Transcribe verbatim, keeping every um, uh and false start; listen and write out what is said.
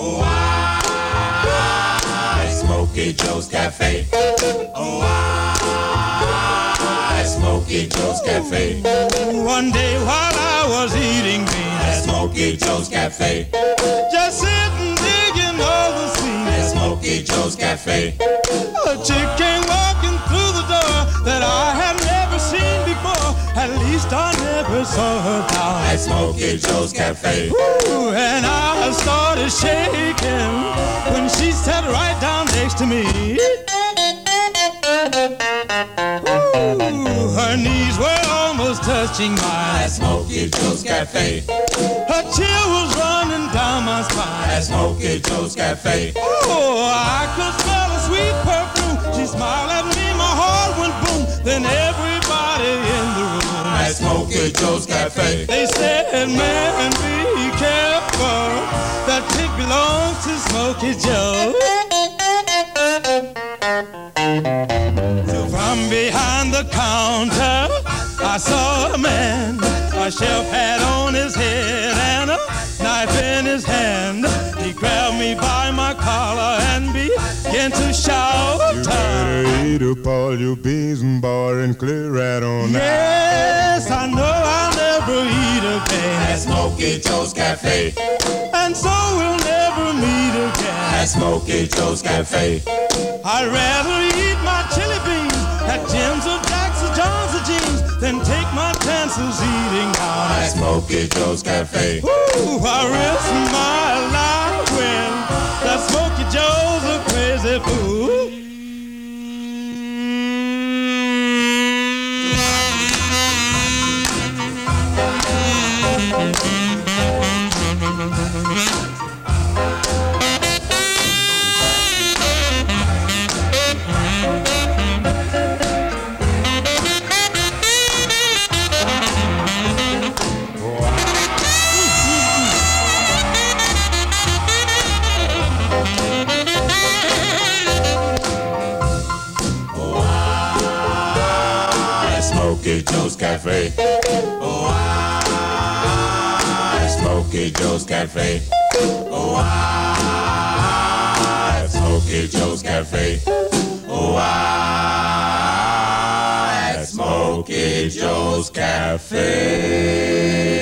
Oh, I, Smokey Joe's Cafe. Oh, I, Smokey Joe's Cafe. One day while I was eating beans at Smokey Joe's Cafe, just sitting digging all the scenes at Smokey Joe's Cafe, a chick came walking through the door that I had never seen before. At least I never saw her down at Smokey Joe's Cafe. Ooh, and I started shaking when she sat right down next to me. Ooh, her knees were almost touching mine at Smokey Joe's Cafe. Her chill was running down my spine at Smokey Joe's Cafe. Oh, I could smell a sweet perfume. She smiled at me, my heart went boom. Then everybody in the room at Smokey Joe's Cafe, they said, man, be careful, that chick belongs to Smokey Joe. So from behind the counter I saw a man, a chef hat on his head and a knife in his hand. He grabbed me by my collar and began to shout, you better eat up all your beans and bar and clear right on out. Yes, I know I'll never eat again at Smokey Joe's Cafe, and so we'll never meet again at Smokey Joe's Cafe. I'd rather eat my chili beans at Jim's or Jack's or John's or Jeans than take my chances eating out at Smokey Joe's Cafe. Ooh, I risk my life when that Smokey Joe's a crazy fool. Smokey Joe's Cafe. Oh, I, Smokey Joe's Cafe. Oh, I, Smokey Joe's Cafe. Oh, I, Smokey Joe's Cafe.